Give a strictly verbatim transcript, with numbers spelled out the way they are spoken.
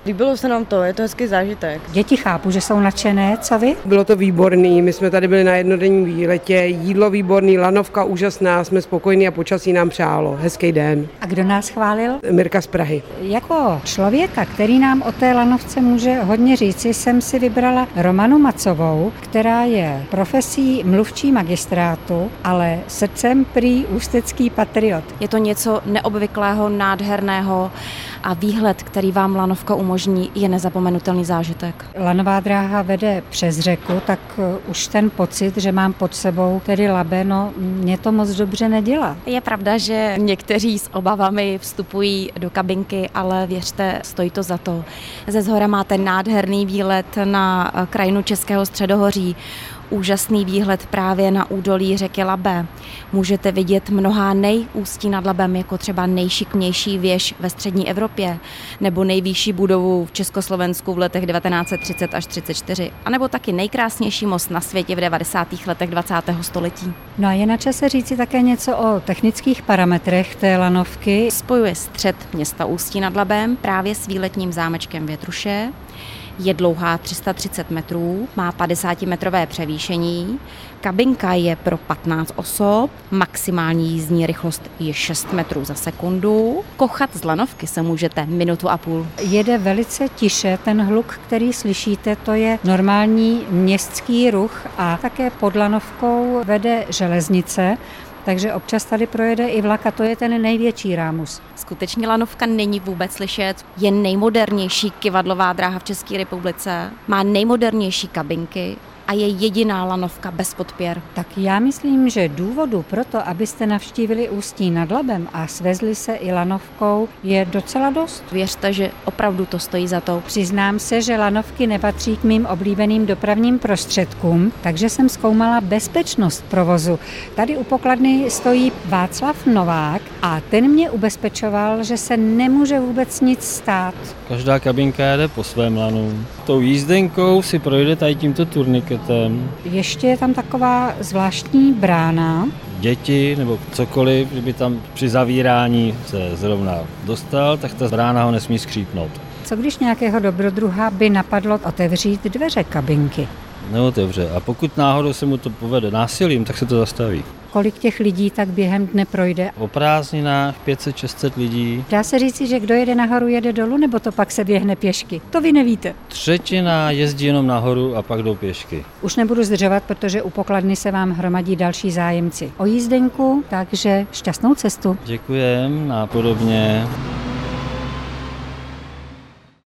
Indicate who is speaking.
Speaker 1: Líbilo se nám to, je to hezký zážitek.
Speaker 2: Děti chápu, že jsou nadšené, co vy?
Speaker 3: Bylo to výborný, my jsme tady byli na jednodenním výletě, jídlo výborný, lanovka úžasná, jsme spokojení a počasí nám přálo. Hezký den.
Speaker 2: A kdo nás chválil?
Speaker 3: Mirka z Prahy.
Speaker 2: Jako člověka, který nám o té lanovce může hodně říci, jsem si vybrala Romanu Macovou, která je profesí mluvčí magistrátu, ale srdcem prý ústecký patriot.
Speaker 4: Je to něco neobvyklého, nádherného a výhled, který vám lanovka umožní, je nezapomenutelný zážitek.
Speaker 2: Lanová dráha vede přes řeku, tak už ten pocit, že mám pod sebou tedy Labe, no mě to moc dobře nedělá.
Speaker 4: Je pravda, že někteří s obavami vstupují do kabinky, ale věřte, stojí to za to. Ze zhora máte nádherný výlet na krajinu Českého středohoří, úžasný výhled právě na údolí řeky Labe. Můžete vidět mnohá nejústí nad Labem, jako třeba nejšikmější věž ve střední Evropě, nebo nejvyšší budovu v Československu v letech devatenáct set třicet až třicet čtyři, anebo taky nejkrásnější most na světě v devadesátých letech dvacátého století.
Speaker 2: No a je na čase říci také něco o technických parametrech té lanovky.
Speaker 4: Spojuje střed města Ústí nad Labem právě s výletním zámečkem Větruše. Je dlouhá tři sta třicet metrů, má padesátimetrové převýšení, kabinka je pro patnáct osob, maximální jízdní rychlost je šest metrů za sekundu. Kochat z lanovky se můžete minutu a půl.
Speaker 2: Jede velice tiše, ten hluk, který slyšíte, to je normální městský ruch a také pod lanovkou vede železnice. Takže občas tady projede i vlak a to je ten největší rámus.
Speaker 4: Skutečně lanovka není vůbec slyšet, je nejmodernější kyvadlová dráha v České republice, má nejmodernější kabinky a je jediná lanovka bez podpěr.
Speaker 2: Tak já myslím, že důvodu pro to, abyste navštívili Ústí nad Labem a svezli se i lanovkou, je docela dost.
Speaker 4: Věřte, že opravdu to stojí za to.
Speaker 2: Přiznám se, že lanovky nepatří k mým oblíbeným dopravním prostředkům, takže jsem zkoumala bezpečnost provozu. Tady u pokladny stojí Václav Novák a ten mě ubezpečoval, že se nemůže vůbec nic stát.
Speaker 5: Každá kabinka jede po svém lanu. Tou jízdenkou si projde tady tímto turniketem.
Speaker 2: Ještě je tam taková zvláštní brána.
Speaker 5: Děti nebo cokoliv, kdyby tam při zavírání se zrovna dostal, tak ta brána ho nesmí skřípnout.
Speaker 2: Co když nějakého dobrodruha by napadlo otevřít dveře kabinky?
Speaker 5: Neotevře. A pokud náhodou se mu to povede násilím, tak se to zastaví.
Speaker 2: Kolik těch lidí tak během dne projde?
Speaker 5: O prázdninách pět set šest set lidí.
Speaker 2: Dá se říci, že kdo jede nahoru, jede dolů, nebo to pak se běhne pěšky? To vy nevíte.
Speaker 5: Třetina jezdí jenom nahoru a pak jdou pěšky.
Speaker 2: Už nebudu zdržovat, protože u pokladny se vám hromadí další zájemci o jízdenku, takže šťastnou cestu.
Speaker 5: Děkujem, napodobně.